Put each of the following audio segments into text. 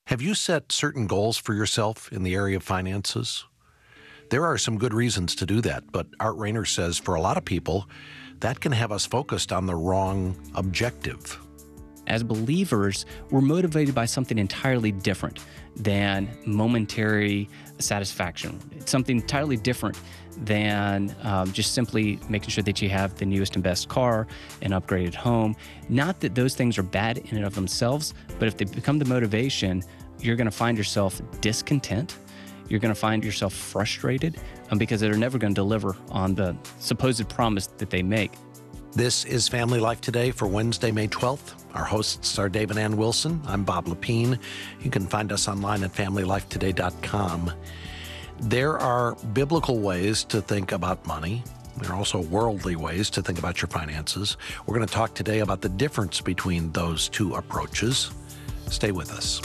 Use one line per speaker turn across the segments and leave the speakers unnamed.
Have you set certain goals for yourself in the area of finances? There are some good reasons to do that, but Art Rayner says for a lot of people, that can have us focused on the wrong objective.
As believers, we're motivated by something entirely different than momentary satisfaction. It's something entirely different than just simply making sure that you have the newest and best car, an upgraded home. Not that those things are bad in and of themselves, but if they become the motivation, you're going to find yourself discontent. You're going to find yourself frustrated because they're never going to deliver on the supposed promise that they make.
This is Family Life Today for Wednesday, May 12th. Our hosts are Dave and Ann Wilson. I'm Bob Lepine. You can find us online at FamilyLifeToday.com. There are biblical ways to think about money. There are also worldly ways to think about your finances. We're going to talk today about the difference between those two approaches. Stay with us.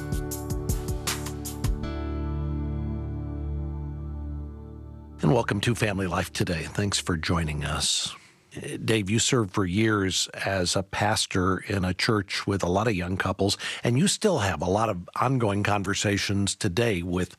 And welcome to Family Life Today. Thanks for joining us. Dave, you served for years as a pastor in a church with a lot of young couples, and you still have a lot of ongoing conversations today with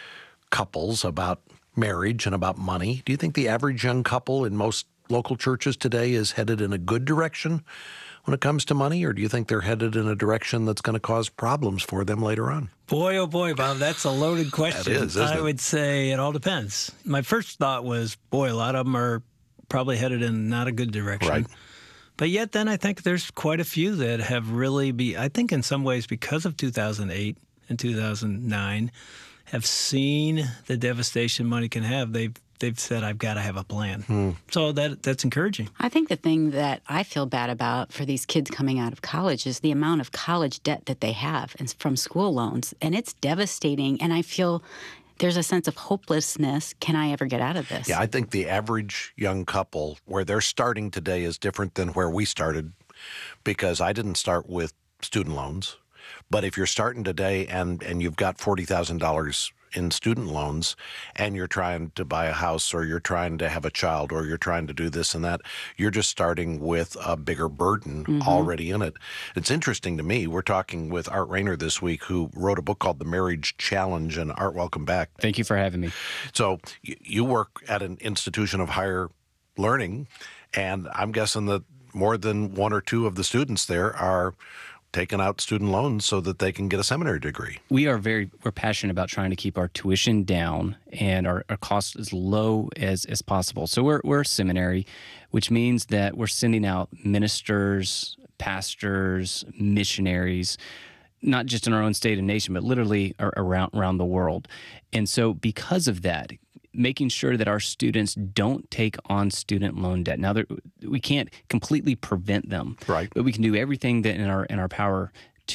couples about marriage and about money. Do you think the average young couple in most local churches today is headed in a good direction when it comes to money, or do you think they're headed in a direction that's going to cause problems for them later on?
Boy, oh boy, Bob, that's a loaded question.
That is, isn't it?
I would say it all depends. My first thought was, boy, a lot of them are probably headed in not a good direction.
Right.
But yet then I think there's quite a few that have really I think in some ways because of 2008 and 2009, have seen the devastation money can have. They've said, I've got to have a plan. So that's encouraging.
I think the thing that I feel bad about for these kids coming out of college is the amount of college debt that they have from school loans. And it's devastating. And I feel there's a sense of hopelessness. Can I ever get out of this?
Yeah, I think the average young couple, where they're starting today is different than where we started, because I didn't start with student loans. But if you're starting today and you've got $40,000 in student loans and you're trying to buy a house or you're trying to have a child or you're trying to do this and that, you're just starting with a bigger burden already in it. It's interesting to me. We're talking with Art Rayner this week, who wrote a book called The Marriage Challenge. And Art, welcome back.
Thank you for having me.
So you work at an institution of higher learning, and I'm guessing that more than one or two of the students there are taking out student loans so that they can get a seminary degree.
We're passionate about trying to keep our tuition down and our costs as low as possible. So we're a seminary, which means that we're sending out ministers, pastors, missionaries, not just in our own state and nation, but literally around the world. And so because of that, making sure that our students don't take on student loan debt. Now, we can't completely prevent them,
right?
But we can do everything that in our power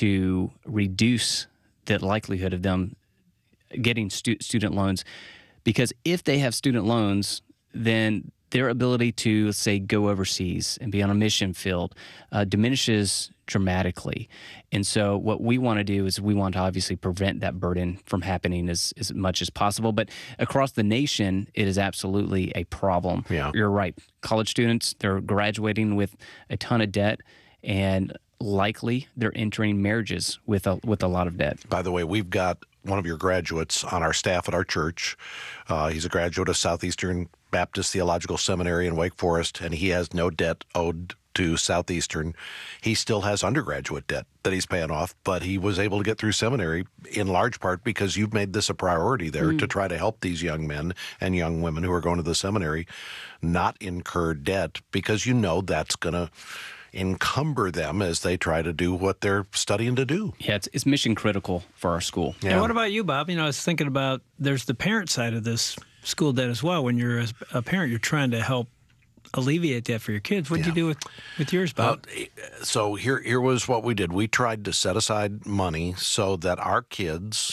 to reduce the likelihood of them getting student loans. Because if they have student loans, then their ability to, say, go overseas and be on a mission field diminishes dramatically. And so what we want to do is we want to obviously prevent that burden from happening as much as possible. But across the nation, it is absolutely a problem.
Yeah.
You're right. College students, they're graduating with a ton of debt, and likely they're entering marriages with a lot of debt.
By the way, we've got one of your graduates on our staff at our church. He's a graduate of Southeastern Baptist Theological Seminary in Wake Forest, and he has no debt owed to Southeastern. He still has undergraduate debt that he's paying off, but he was able to get through seminary in large part because you've made this a priority there to try to help these young men and young women who are going to the seminary not incur debt, because you know that's going to encumber them as they try to do what they're studying to do.
Yeah, it's mission critical for our school.
Yeah.
And what about you, Bob? I was thinking about there's the parent side of this school debt as well. When you're a parent, you're trying to help alleviate that for your kids. What did you do with yours, Bob?
So here was what we did. We tried to set aside money so that our kids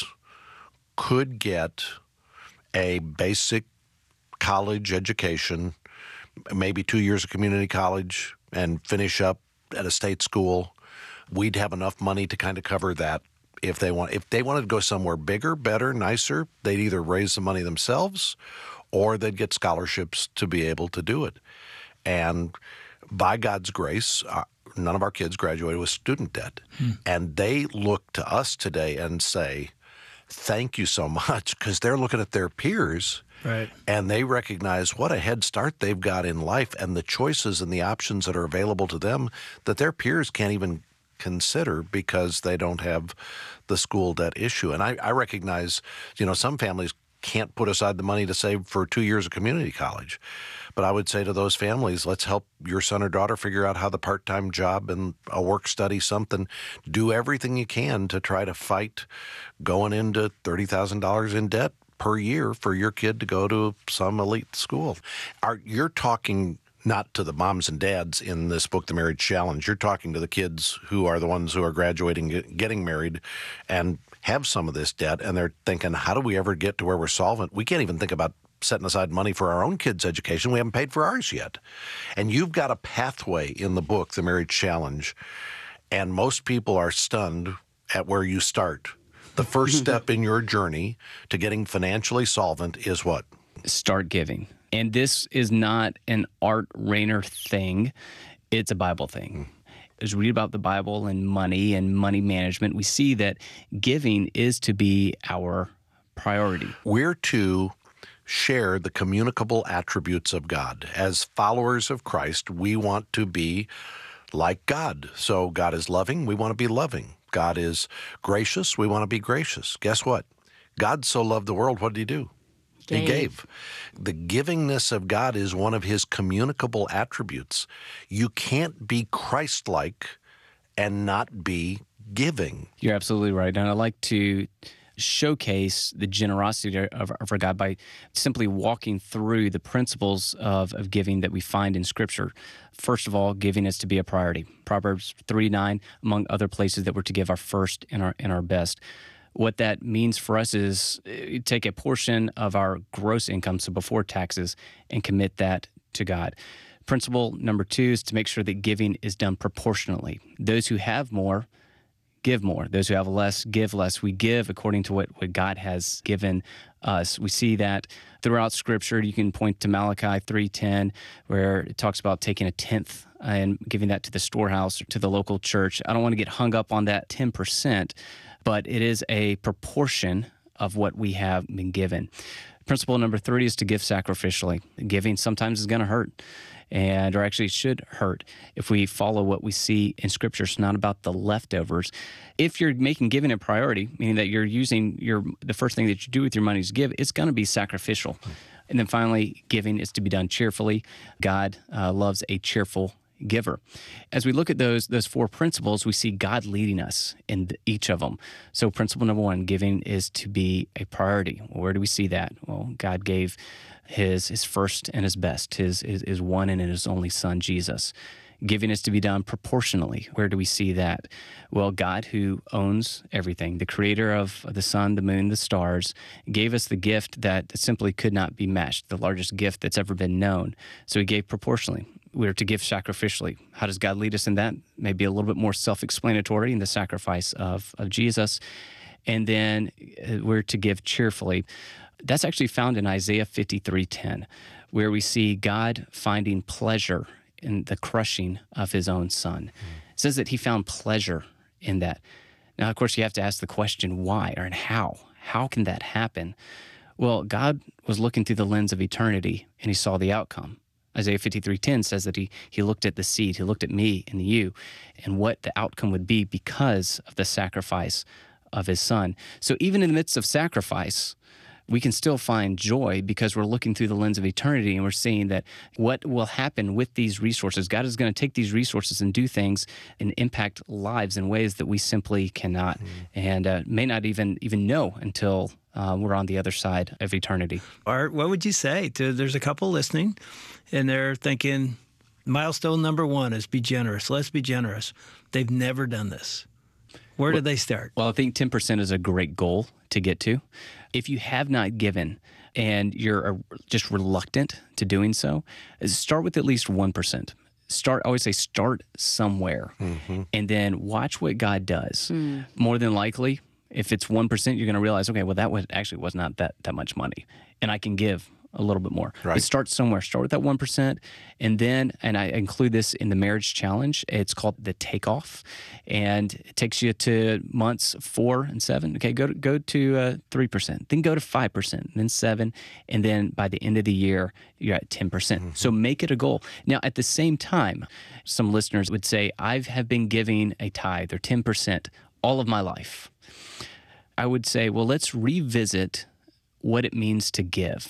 could get a basic college education, maybe 2 years of community college, and finish up at a state school. We'd have enough money to kind of cover that. If they wanted to go somewhere bigger, better, nicer, they'd either raise the money themselves or they'd get scholarships to be able to do it. And by God's grace, none of our kids graduated with student debt. And they look to us today and say, thank you so much, because they're looking at their peers.
Right.
And they recognize what a head start they've got in life and the choices and the options that are available to them that their peers can't even consider because they don't have the school debt issue. And I recognize, some families can't put aside the money to save for 2 years of community college. But I would say to those families, let's help your son or daughter figure out how the part-time job and a work study, something, do everything you can to try to fight going into $30,000 in debt per year for your kid to go to some elite school. You're talking not to the moms and dads in this book, The Marriage Challenge. You're talking to the kids who are the ones who are graduating, getting married, and have some of this debt, and they're thinking, how do we ever get to where we're solvent? We can't even think about setting aside money for our own kids' education. We haven't paid for ours yet. And you've got a pathway in the book, The Marriage Challenge, and most people are stunned at where you start. The first step in your journey to getting financially solvent is what?
Start giving. And this is not an Art Rainer thing. It's a Bible thing. As we read about the Bible and money management, we see that giving is to be our priority.
We're to share the communicable attributes of God. As followers of Christ, we want to be like God. So God is loving, we want to be loving. God is gracious, we want to be gracious. Guess what? God so loved the world, what did he do? He gave. The givingness of God is one of his communicable attributes. You can't be Christ-like and not be giving.
You're absolutely right. And I like to showcase the generosity of our God by simply walking through the principles of giving that we find in Scripture. First of all, giving is to be a priority. Proverbs 3:9, among other places that we're to give our first and our best. What that means for us is take a portion of our gross income, so before taxes, and commit that to God. Principle number 2 is to make sure that giving is done proportionately. Those who have more, give more. Those who have less, give less. We give according to what God has given us. We see that throughout Scripture. You can point to Malachi 3:10, where it talks about taking a tenth and giving that to the storehouse or to the local church. I don't want to get hung up on that 10%, but it is a proportion of what we have been given. Principle number 3 is to give sacrificially. Giving sometimes is going to hurt, or actually should hurt if we follow what we see in Scripture. It's not about the leftovers. If you're making giving a priority, meaning that you're using the first thing that you do with your money is give, it's going to be sacrificial. And then finally, giving is to be done cheerfully. God loves a cheerful giver. As we look at those 4 principles, we see God leading us in each of them. So principle number 1, giving is to be a priority. Where do we see that? Well, God gave his first and his best, his one and his only Son, Jesus. Giving is to be done proportionally. Where do we see that? Well, God, who owns everything, the creator of the sun, the moon, the stars, gave us the gift that simply could not be matched, the largest gift that's ever been known. So he gave proportionally. We're to give sacrificially. How does God lead us in that? Maybe a little bit more self-explanatory in the sacrifice of Jesus. And then we're to give cheerfully. That's actually found in Isaiah 53:10, where we see God finding pleasure in the crushing of his own Son. It says that he found pleasure in that. Now, of course, you have to ask the question, why or how? How can that happen? Well, God was looking through the lens of eternity, and he saw the outcome. Isaiah 53:10 says that he looked at the seed, he looked at me and you, and what the outcome would be because of the sacrifice of his Son. So even in the midst of sacrifice, we can still find joy because we're looking through the lens of eternity and we're seeing that what will happen with these resources. God is going to take these resources and do things and impact lives in ways that we simply cannot and may not even know until we're on the other side of eternity.
Art, what would you say to, there's a couple listening and they're thinking, milestone number 1 is be generous. Let's be generous. They've never done this. Where do they start?
Well, I think 10% is a great goal to get to. If you have not given and you're just reluctant to doing so, start with at least 1%. I always say start somewhere and then watch what God does. More than likely, if it's 1%, you're going to realize, okay, well, that was not that much money. And I can give a little bit more.
Right.
But start somewhere. Start with that 1%. And then, and I include this in the marriage challenge, it's called the takeoff. And it takes you to months 4 and 7. Okay, go to 3%, then go to 5%, then 7. And then by the end of the year, you're at 10%. So make it a goal. Now, at the same time, some listeners would say, I have been giving a tithe or 10% all of my life. I would say, well, let's revisit what it means to give.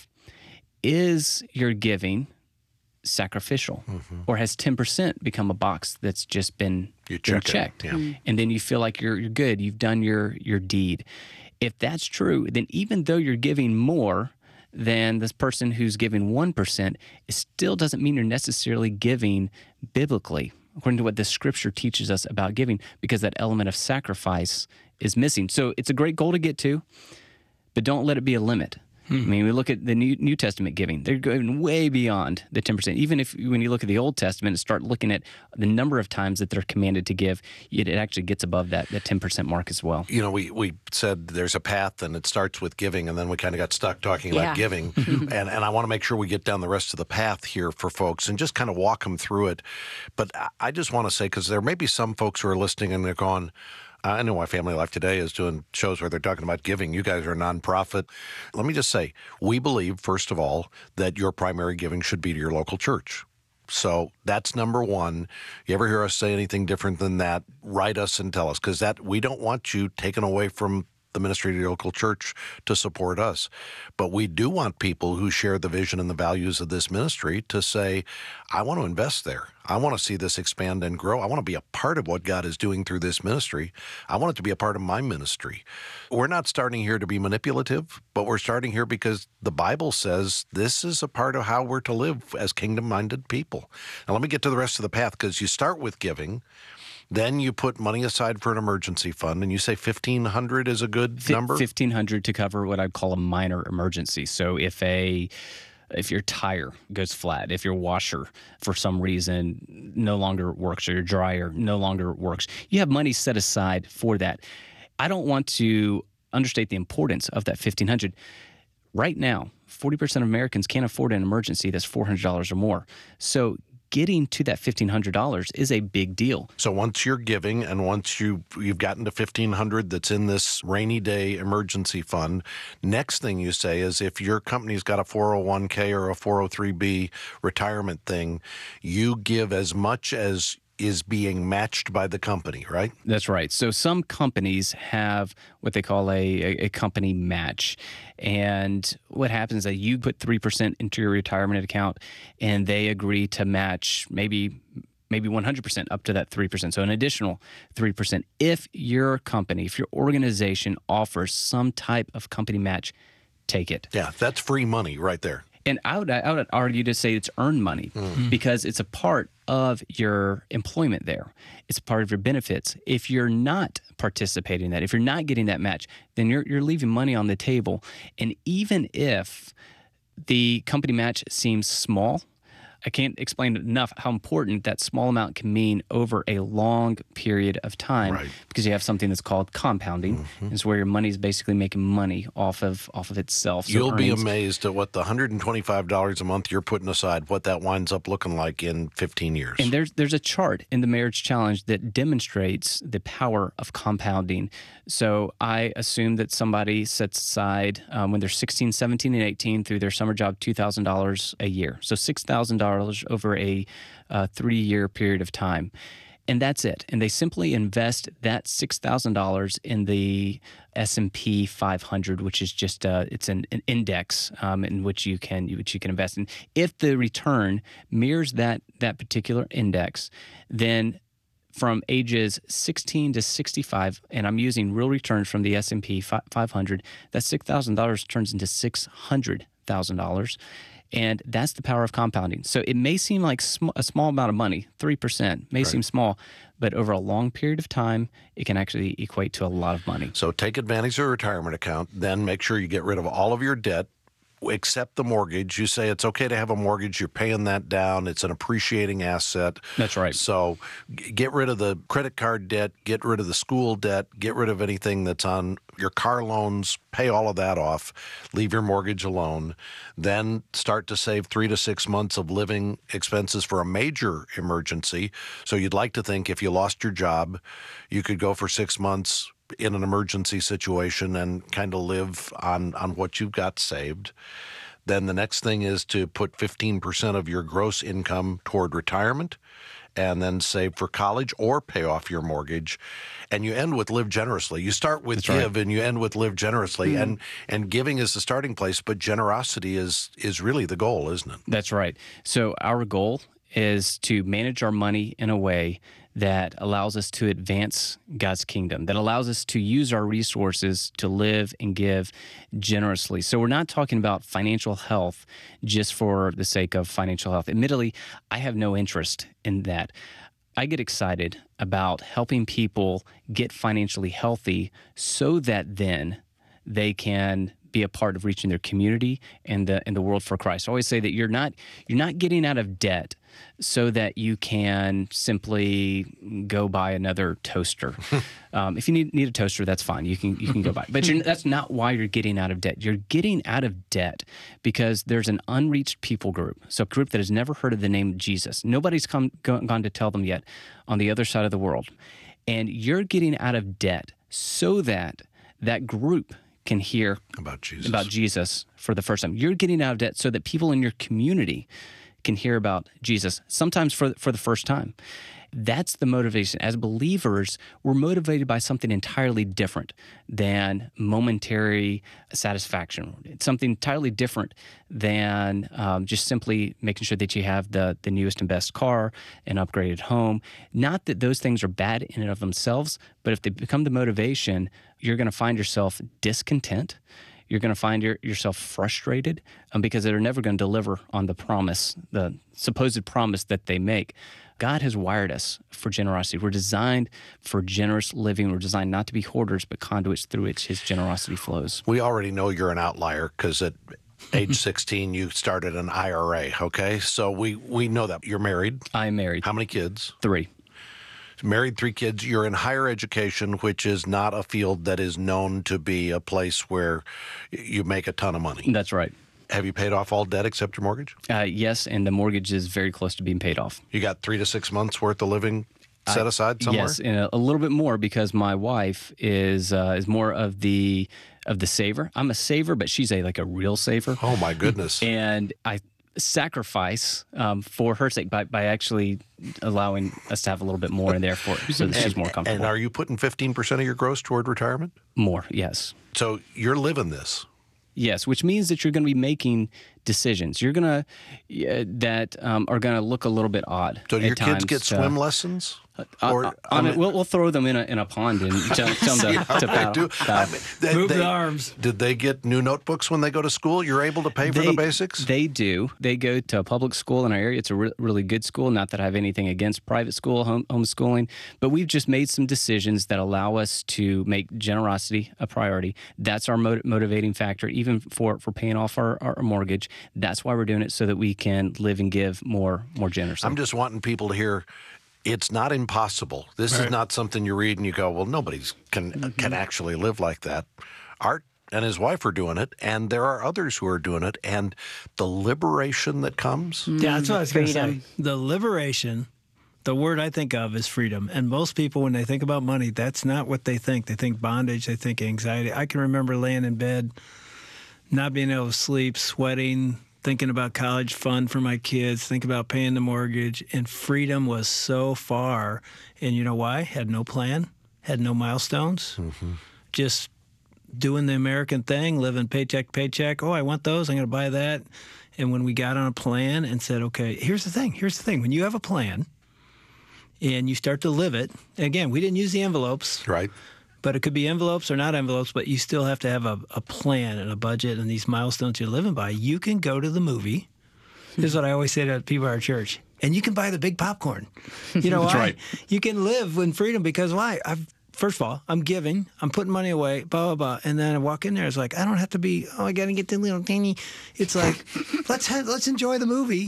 Is your giving sacrificial? Or has 10% become a box that's just been checked?
Yeah.
And then you feel like you're good. You've done your deed. If that's true, then even though you're giving more than this person who's giving 1%, it still doesn't mean you're necessarily giving biblically, according to what the scripture teaches us about giving, because that element of sacrifice is missing. So it's a great goal to get to, but don't let it be a limit. I mean, we look at the New Testament giving. They're going way beyond the 10%. Even if when you look at the Old Testament and start looking at the number of times that they're commanded to give, it actually gets above that 10% mark as well.
You know, we said there's a path and it starts with giving, and then we kind of got stuck talking about giving. and I want to make sure we get down the rest of the path here for folks and just kind of walk them through it. But I just want to say, because there may be some folks who are listening and they're going, I know why Family Life Today is doing shows where they're talking about giving. You guys are a nonprofit. Let me just say, we believe, first of all, that your primary giving should be to your local church. So that's number one. You ever hear us say anything different than that, write us and tell us, because we don't want you taken away from the ministry of your local church to support us. But we do want people who share the vision and the values of this ministry to say, I want to invest there. I want to see this expand and grow. I want to be a part of what God is doing through this ministry. I want it to be a part of my ministry. We're not starting here to be manipulative, but we're starting here because the Bible says this is a part of how we're to live as kingdom-minded people. Now, let me get to the rest of the path, because you start with giving. Then you put money aside for an emergency fund, and you say $1,500 is a good number?
$1,500 to cover what I'd call a minor emergency. So if your tire goes flat, if your washer for some reason no longer works, or your dryer no longer works, you have money set aside for that. I don't want to understate the importance of that $1,500. Right now, 40% of Americans can't afford an emergency that's $400 or more. So getting to that $1,500 is a big deal.
So once you're giving, and once you've gotten to $1,500 that's in this rainy day emergency fund, next thing you say is, if your company's got a 401k or a 403b retirement thing, you give as much as is being matched by the company, right?
That's right. So some companies have what they call a company match. And what happens is that you put 3% into your retirement account, and they agree to match maybe 100% up to that 3%. So an additional 3%. If your company, if your organization offers some type of company match, take it.
Yeah, that's free money right there.
And I would argue to say it's earned money, because it's a part of your employment there. It's a part of your benefits. If you're not participating in that, if you're not getting that match, then you're leaving money on the table. And even if the company match seems small, I can't explain enough how important that small amount can mean over a long period of time,
Right.
because you have something that's called compounding. It's where your money is basically making money off of itself. So
You'll be
earnings-
amazed at what the $125 a month you're putting aside, what that winds up looking like in 15 years.
And there's a chart in the Marriage Challenge that demonstrates the power of compounding. So I assume that somebody sets aside, when they're 16, 17, and 18 through their summer job, $2,000 a year. So $6,000 over a 3-year period of time. And that's it. And they simply invest that $6,000 in the S&P 500, which is just it's an index in which you can invest in. If the return mirrors that particular index, then from ages 16 to 65, and I'm using real returns from the S&P 500, that $6,000 turns into $600,000. And that's the power of compounding. So it may seem like a small amount of money, 3% may seem small, but over a long period of time, it can actually equate to a lot of money.
So take advantage of a retirement account, then make sure you get rid of all of your debt, except the mortgage. You say it's okay to have a mortgage. You're paying that down. It's an appreciating asset.
That's right.
So get rid of the credit card debt, get rid of the school debt, get rid of anything that's on your car loans, pay all of that off, leave your mortgage alone, then start to save 3 to 6 months of living expenses for a major emergency. So you'd like to think if you lost your job, you could go for 6 months in an emergency situation and kind of live on what you've got saved. Then the next thing is to put 15% of your gross income toward retirement and then save for college or pay off your mortgage. And you end with live generously. You start with give and you end with live generously. And giving is the starting place, but generosity is really the goal, isn't it?
That's right. So our goal is to manage our money in a way that allows us to advance God's kingdom, that allows us to use our resources to live and give generously. So we're not talking about financial health just for the sake of financial health. Admittedly, I have no interest in that. I get excited about helping people get financially healthy so that then they can be a part of reaching their community and the world for Christ. I always say that you're not getting out of debt so that you can simply go buy another toaster. If you need a toaster, that's fine. You can go buy it. But that's not why you're getting out of debt. You're getting out of debt because there's an unreached people group, so a group that has never heard of the name of Jesus. Nobody's gone to tell them yet on the other side of the world. And you're getting out of debt so that group can hear about Jesus for the first time. You're getting out of debt so that people in your community can hear about Jesus, sometimes for the first time. That's the motivation. As believers, we're motivated by something entirely different than momentary satisfaction. It's something entirely different than just simply making sure that you have the newest and best car, an upgraded home. Not that those things are bad in and of themselves, but if they become the motivation, you're going to find yourself discontent. You're going to find yourself frustrated because they're never going to deliver on the promise, the supposed promise that they make. God has wired us for generosity. We're designed for generous living. We're designed not to be hoarders, but conduits through which His generosity flows.
We already know you're an outlier because at age 16, you started an IRA, okay? So we know that. You're married.
I'm married.
How many kids?
3.
Married, 3 kids. You're in higher education, which is not a field that is known to be a place where you make a ton of money.
That's right.
Have you paid off all debt except your mortgage?
Yes, and the mortgage is very close to being paid off.
You got 3 to 6 months worth of living set aside somewhere?
Yes, and a little bit more because my wife is more of the saver. I'm a saver, but she's a real saver.
Oh my goodness!
And I sacrifice for her sake by actually allowing us to have a little bit more in there for her so that she's more comfortable.
And are you putting 15% of your gross toward retirement?
More, yes.
So you're living this.
Yes, which means that you're going to be making decisions. You're going to that are going to look a little bit odd.
So do your kids get swim lessons?
We'll throw them in a pond and tell them to paddle.
Move the arms.
Did they get new notebooks when they go to school? You're able to pay for the basics?
They do. They go to a public school in our area. It's a really good school. Not that I have anything against private school, homeschooling, but we've just made some decisions that allow us to make generosity a priority. That's our motivating factor, even for paying off our mortgage. That's why we're doing it, so that we can live and give more generously.
I'm just wanting people to hear it's not impossible. This is not something you read and you go, well, nobody can actually live like that. Art and his wife are doing it, and there are others who are doing it, and the liberation that comes.
Yeah, that's what I was going to say. The liberation, the word I think of is freedom. And most people, when they think about money, that's not what they think. They think bondage, they think anxiety. I can remember laying in bed, not being able to sleep, sweating, thinking about college fund for my kids, thinking about paying the mortgage, and freedom was so far. And you know why? Had no plan, had no milestones, just doing the American thing, living paycheck to paycheck. Oh, I want those. I'm going to buy that. And when we got on a plan and said, okay, here's the thing. When you have a plan and you start to live it, again, we didn't use the envelopes.
Right.
But it could be envelopes or not envelopes, but you still have to have a plan and a budget and these milestones you're living by. You can go to the movie. This is what I always say to people at our church. And you can buy the big popcorn. You know why?
Right.
You can live in freedom because why? First of all, I'm giving. I'm putting money away, blah, blah, blah. And then I walk in there. It's like, I don't have to be, I got to get the little tiny. It's like, let's enjoy the movie.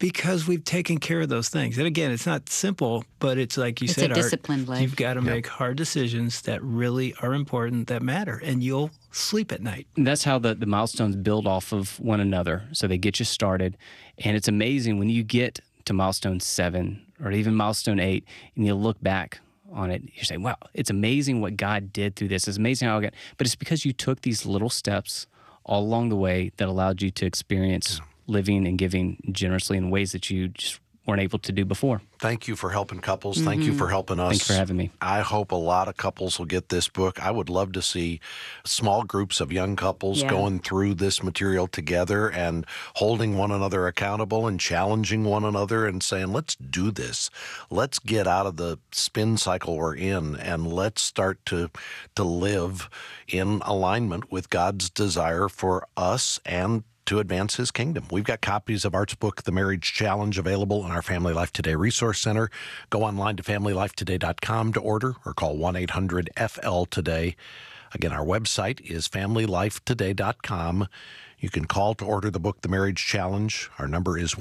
because we've taken care of those things. And again, it's not simple, but it's like you
It's
said,
a disciplined life.
You've got to make hard decisions that really are important, that matter, and you'll sleep at night.
And that's how the milestones build off of one another. So they get you started. And it's amazing when you get to milestone 7 or even milestone 8 and you look back on it, you say, wow, it's amazing what God did through this. It's amazing how I got, but it's because you took these little steps all along the way that allowed you to experience living and giving generously in ways that you just weren't able to do before.
Thank you for helping couples. Thank you for helping us.
Thanks for having me.
I hope a lot of couples will get this book. I would love to see small groups of young couples going through this material together and holding one another accountable and challenging one another and saying, let's do this. Let's get out of the spin cycle we're in and let's start to live in alignment with God's desire for us and to advance his kingdom. We've got copies of Art's book, The Marriage Challenge, available in our Family Life Today Resource Center. Go online to FamilyLifeToday.com to order or call 1-800-FL-TODAY. Again, our website is FamilyLifeToday.com. You can call to order the book, The Marriage Challenge. Our number is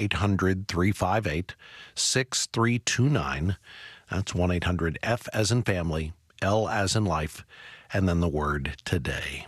1-800-358-6329. That's 1-800-F as in family, L as in life, and then the word today.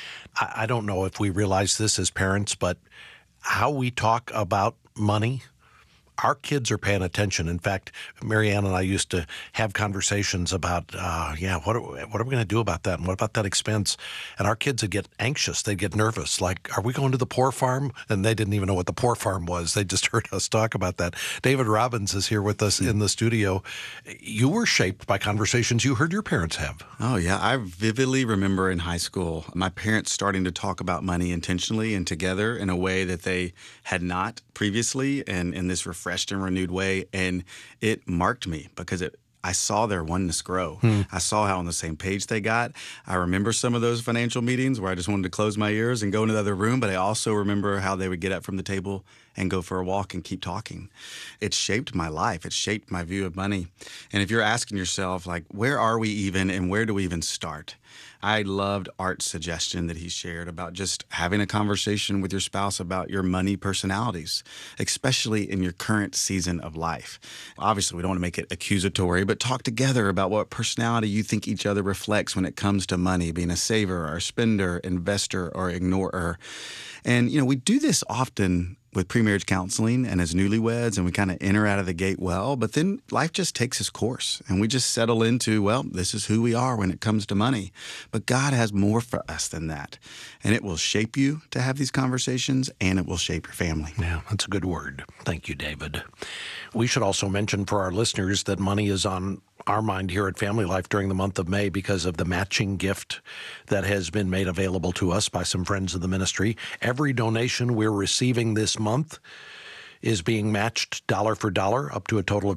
I don't know if we realize this as parents, but how we talk about money, our kids are paying attention. In fact, Marianne and I used to have conversations about, what are we going to do about that? And what about that expense? And our kids would get anxious. They'd get nervous. Like, are we going to the poor farm? And they didn't even know what the poor farm was. They just heard us talk about that. David Robbins is here with us in the studio. You were shaped by conversations you heard your parents have.
Oh, yeah. I vividly remember in high school, my parents starting to talk about money intentionally and together in a way that they had not previously, and in this refreshed and renewed way. And it marked me because I saw their oneness grow. I saw how on the same page they got. I remember some of those financial meetings where I just wanted to close my ears and go into the other room, but I also remember how they would get up from the table and go for a walk and keep talking. It shaped my life. It shaped my view of money. And if you're asking yourself, like, where are we even and where do we even start? I loved Art's suggestion that he shared about just having a conversation with your spouse about your money personalities, especially in your current season of life. Obviously, we don't want to make it accusatory, but talk together about what personality you think each other reflects when it comes to money, being a saver or a spender, investor or ignorer. And, we do this often with pre-marriage counseling and as newlyweds, and we kind of enter out of the gate well, but then life just takes its course and we just settle into, well, this is who we are when it comes to money. But God has more for us than that. And it will shape you to have these conversations, and it will shape your family.
Yeah, that's a good word. Thank you, David. We should also mention for our listeners that money is on our mind here at Family Life during the month of May because of the matching gift that has been made available to us by some friends of the ministry. Every donation we're receiving this month is being matched dollar for dollar up to a total of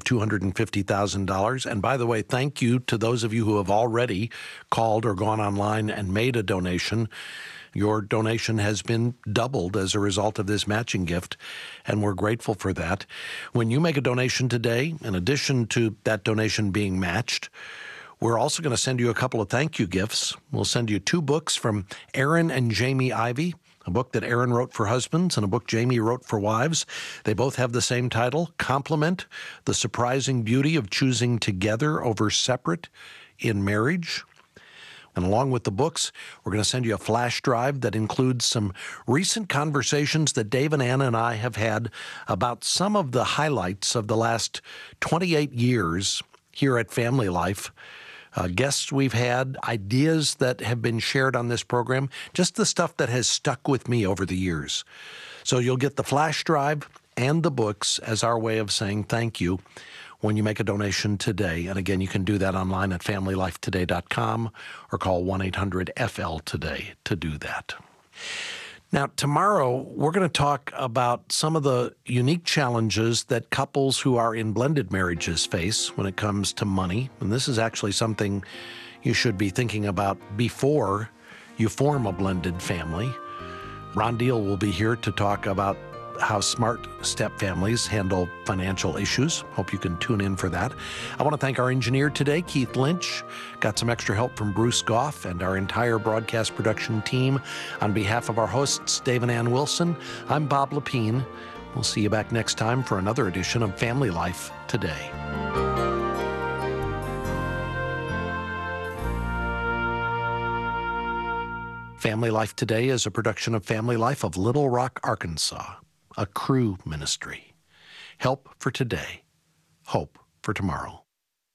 $250,000. And by the way, thank you to those of you who have already called or gone online and made a donation. Your donation has been doubled as a result of this matching gift, and we're grateful for that. When you make a donation today, in addition to that donation being matched, we're also going to send you a couple of thank you gifts. We'll send you 2 books from Aaron and Jamie Ivey, a book that Aaron wrote for husbands and a book Jamie wrote for wives. They both have the same title, Complement: The Surprising Beauty of Choosing Together Over Separate in Marriage. And along with the books, we're going to send you a flash drive that includes some recent conversations that Dave and Anna and I have had about some of the highlights of the last 28 years here at Family Life. Guests we've had, ideas that have been shared on this program, just the stuff that has stuck with me over the years. So you'll get the flash drive and the books as our way of saying thank you when you make a donation today. And again, you can do that online at FamilyLifeToday.com or call 1-800-FL-TODAY to do that. Now, tomorrow, we're going to talk about some of the unique challenges that couples who are in blended marriages face when it comes to money. And this is actually something you should be thinking about before you form a blended family. Ron Deal will be here to talk about how smart step families handle financial issues. Hope you can tune in for that. I want to thank our engineer today, Keith Lynch. Got some extra help from Bruce Goff and our entire broadcast production team. On behalf of our hosts, Dave and Ann Wilson, I'm Bob Lepine. We'll see you back next time for another edition of Family Life Today. Family Life Today is a production of Family Life of Little Rock, Arkansas, a Cru ministry. Help for today, hope for tomorrow.